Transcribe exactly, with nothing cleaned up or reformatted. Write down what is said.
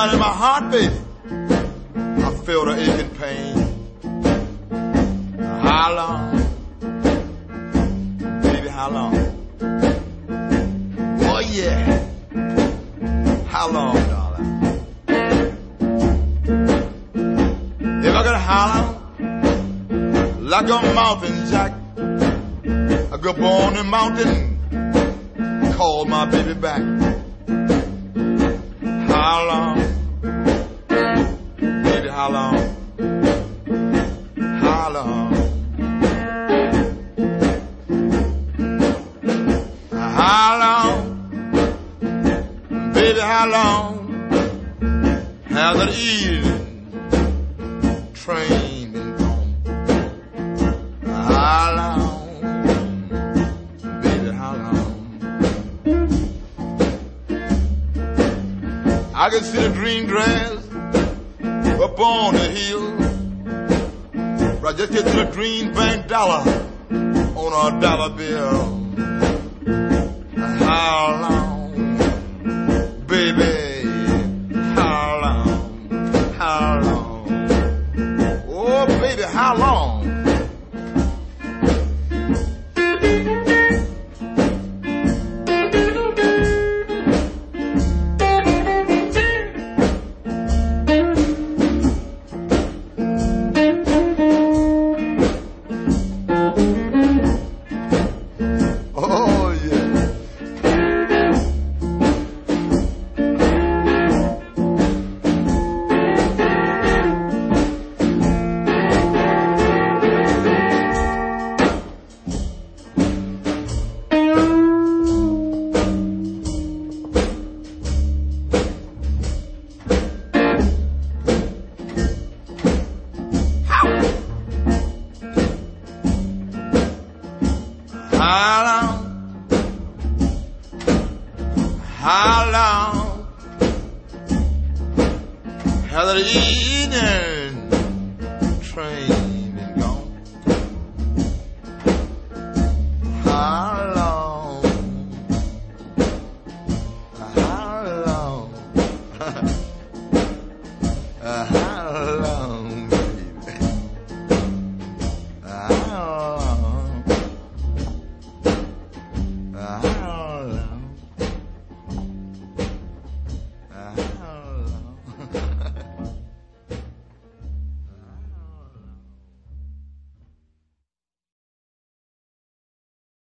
down in my heart, baby, I feel the aching pain. How long, baby, how long? Oh yeah, how long, darling? If I could holler like a mountain jack, I go on the mountain, call my baby back. How long, baby, how long? How long? How long, baby, how long has that evening train been gone? How long, baby, how long? I can see the green grass up on the hill. I just get to the green bank dollar on a dollar bill. How long, baby, how long, how long? Oh, baby, how long? How long has the evening train